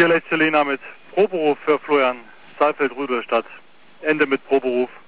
Hier letzte Lena mit Proberuf für Florian Saalfeld, Rudolstadt. Ende mit Proberuf.